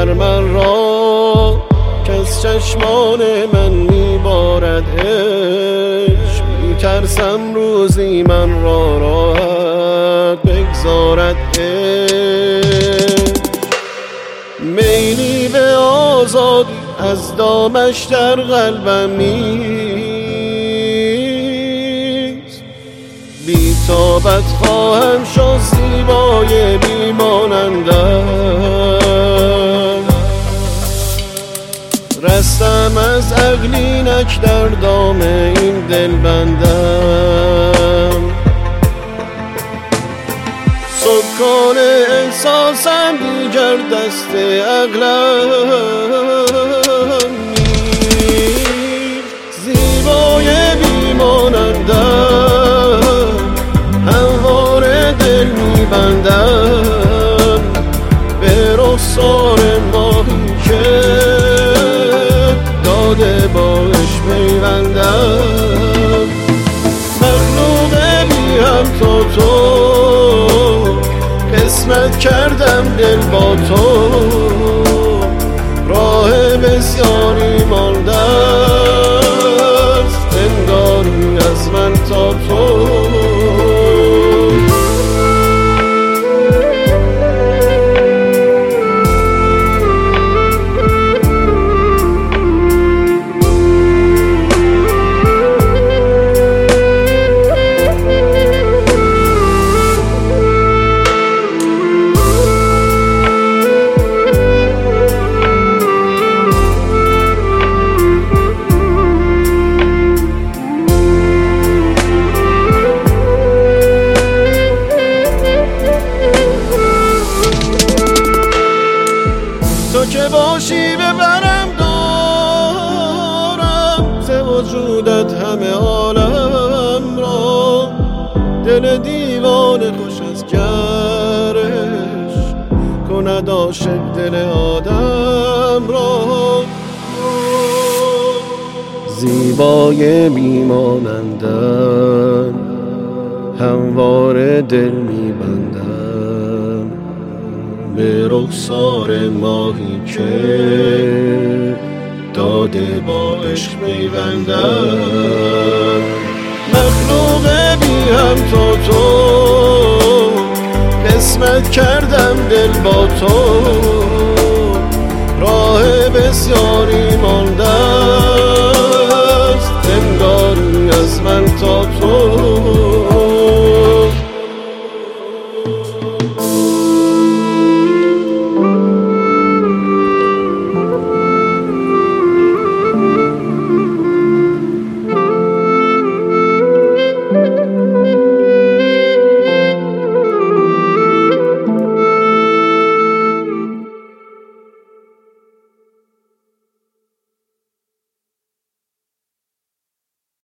من را کس چشمان من میبارد عشق، میترسم روزی من را راحت بگذارد عشق. میلی به آزادی از دامش در قلبم نیست، بی تابت خواهم شد زیبای بیمانندم. رستم از عقلینک در دام این دل بندم، سکان احساسم دیگر دست عقلم نیست. زیبای بیمانندم، همواره دل میبندم به رخسار ماهی که داده باش پیوندم. مخلوق بی هم تو قسمت کردم دل با تو، راه بسیاری مانده است انگاری از من تا تو. تو که باشی ببرم دارم ز وجودت همه عالم را، دل دیوانه خوش از گرش کند عاشق دل آدم را. زیبای میمانندم، همواره دل میبندم به رخسار ماهی که داده با عشق میبندم. مخلوق بی هم تو قسمت کردم دل با تو، راه بسیاری